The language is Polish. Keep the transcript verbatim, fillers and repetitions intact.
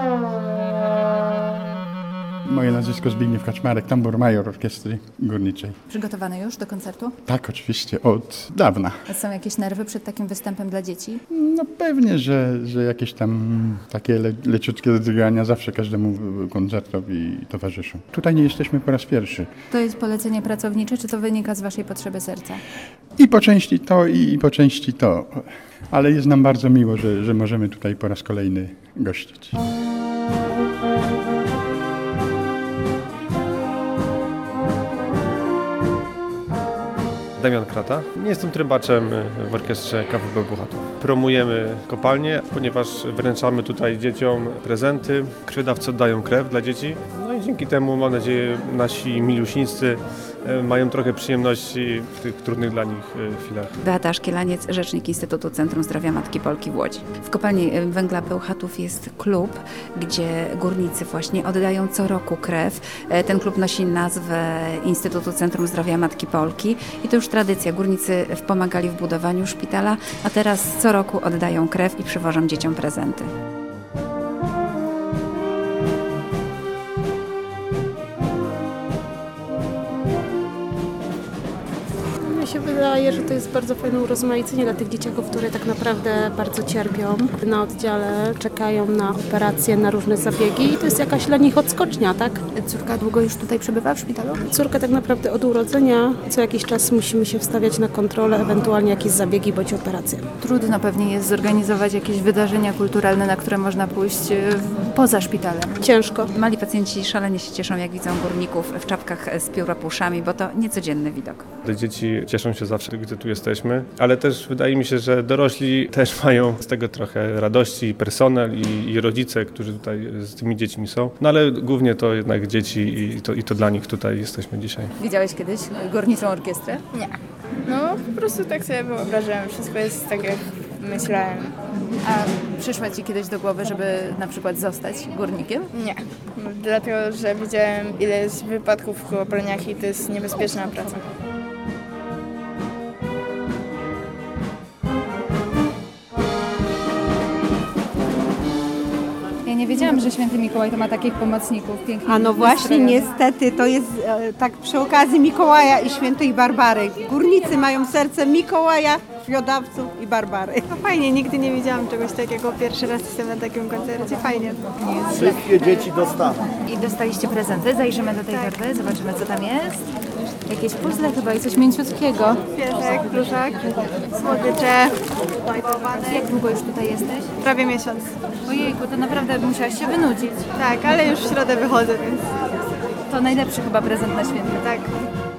Moje nazwisko Zbigniew Kaczmarek, tambur major orkiestry górniczej. Przygotowany już do koncertu? Tak, oczywiście, od dawna. A są jakieś nerwy przed takim występem dla dzieci? No pewnie, że, że jakieś tam takie le, leciutkie drgania zawsze każdemu koncertowi towarzyszą. Tutaj nie jesteśmy po raz pierwszy. To jest polecenie pracownicze, czy to wynika z waszej potrzeby serca? I po części to, i, i po części to. Ale jest nam bardzo miło, że, że możemy tutaj po raz kolejny gościć. Damian Krata. Nie jestem trybaczem w orkiestrze K W B Bełchatów. Promujemy kopalnię, ponieważ wręczamy tutaj dzieciom prezenty. Krwiodawcy oddają krew dla dzieci. No i dzięki temu, mam nadzieję, nasi milusińscy mają trochę przyjemności w tych trudnych dla nich chwilach. Beata Szkielaniec, rzecznik Instytutu Centrum Zdrowia Matki Polki w Łodzi. W kopalni węgla Bełchatów jest klub, gdzie górnicy właśnie oddają co roku krew. Ten klub nosi nazwę Instytutu Centrum Zdrowia Matki Polki i to już tradycja. Górnicy pomagali w budowaniu szpitala, a teraz co roku oddają krew i przywożą dzieciom prezenty. Mi się wydaje, że to jest bardzo fajne urozmaicenie dla tych dzieciaków, które tak naprawdę bardzo cierpią. Na oddziale czekają na operacje, na różne zabiegi i to jest jakaś dla nich odskocznia, tak? Córka długo już tutaj przebywa w szpitalu? Córka tak naprawdę od urodzenia co jakiś czas musimy się wstawiać na kontrolę, ewentualnie jakieś zabiegi bądź operacje. Trudno pewnie jest zorganizować jakieś wydarzenia kulturalne, na które można pójść e, poza szpitalem. Ciężko. Mali pacjenci szalenie się cieszą, jak widzą górników w czapkach z pióropuszami, bo to niecodzienny widok. Te dzieci cieszą się zawsze, gdy tu jesteśmy, ale też wydaje mi się, że dorośli też mają z tego trochę radości, i personel, i, i rodzice, którzy tutaj z tymi dziećmi są. No ale głównie to jednak dzieci i to, i to dla nich tutaj jesteśmy dzisiaj. Widziałeś kiedyś górniczą orkiestrę? Nie. No po prostu tak sobie wyobrażałem. Wszystko jest tak, jak myślałem. A przyszła ci kiedyś do głowy, żeby na przykład zostać górnikiem? Nie. Dlatego, że widziałem, ile jest wypadków w kopalniach i to jest niebezpieczna praca. Ja nie wiedziałam, że święty Mikołaj to ma takich pomocników pięknych. A no właśnie, niestety, to jest e, tak przy okazji Mikołaja i świętej Barbary. Górnicy mają serce Mikołaja, krwiodawców i Barbary. No fajnie, nigdy nie widziałam czegoś takiego. Pierwszy raz jestem na takim koncercie, fajnie. Wszystkie dzieci dostaną. I dostaliście prezenty, zajrzymy do tej torby, zobaczymy co tam jest. Jakieś puzzle chyba i coś mięciutkiego. Piesek, pluszak, słodycze. Jak długo już tutaj jesteś? Prawie miesiąc. Ojejku, to naprawdę musiałaś się wynudzić. Tak, ale już w środę wychodzę, więc To najlepszy chyba prezent na święta. tak.